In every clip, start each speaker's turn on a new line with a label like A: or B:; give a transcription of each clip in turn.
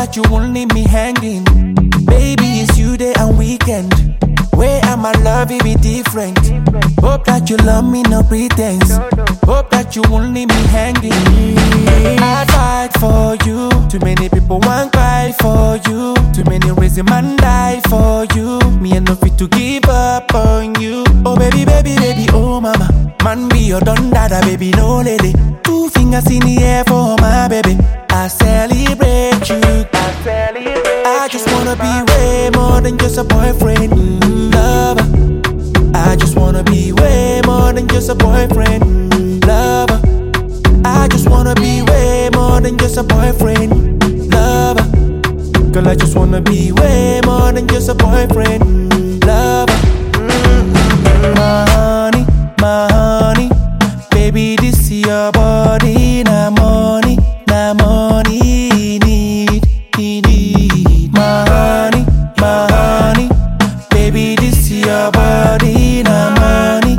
A: that you won't leave me hanging. Baby, it's you day and weekend. Where am I love, it be different. Hope that you love me, no pretense. Hope that you won't leave me hanging. I'd fight for you. Too many people want cry for you. Too many reasons man die for you. Me and no fit to give up on you. Oh baby, baby, baby, oh mama. Man be your don dada, baby, no lady. Two fingers in the air for my baby. I celebrate you. I just wanna be way more than just a boyfriend, lover. I just wanna be way more than just a boyfriend, lover. I just wanna be way more than just a boyfriend, lover. Girl, I just wanna be way more than just a boyfriend, lover. My honey, baby, this is your body, na money, need. My honey, baby, this is your body, na money,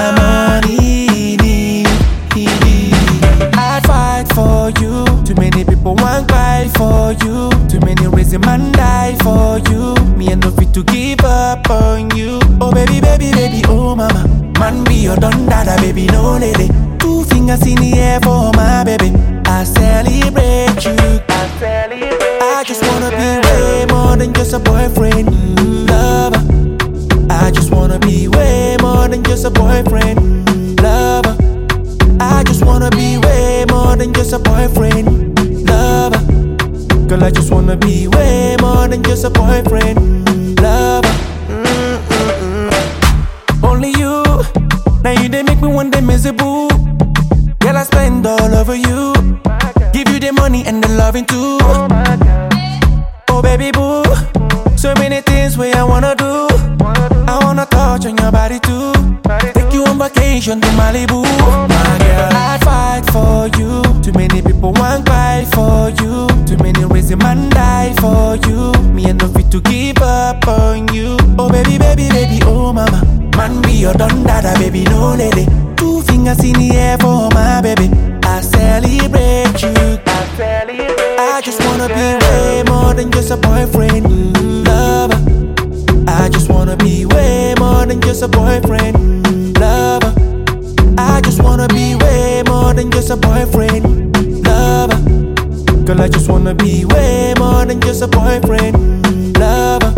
A: need. I'd fight for you. Too many people want cry for you. Too many reasons man die for you. Me and no fit to give up on you. Oh baby, baby, baby, oh mama. Man be your don dada, baby, no lady. Two fingers in the air for my baby. I celebrate you. I just wanna be way more than just a boyfriend, lover. I just wanna be way more than just a boyfriend, lover. I just wanna be way more than just a boyfriend, lover. Girl, I just wanna be way more than just a boyfriend, lover. Only you, now you they make me one day miserable. Girl, I spend all over you. Give you the money and the loving too. Oh baby boo, so many things where I wanna do. I wanna touch on your body too. Take you on vacation to Malibu. My girl, I'd fight for you. Too many people want cry for you. Too many reasons man die for you. Me and no fit to give up on you. Oh baby, baby, baby, oh mama. Man be your don dada, baby, no lady. Two fingers in the air for my baby. I celebrate you. I just wanna be way more than just a boyfriend, lover. I just wanna be way more than just a boyfriend, lover. I just wanna be way more than just a boyfriend, lover. Girl, I just wanna be way more than just a boyfriend, lover.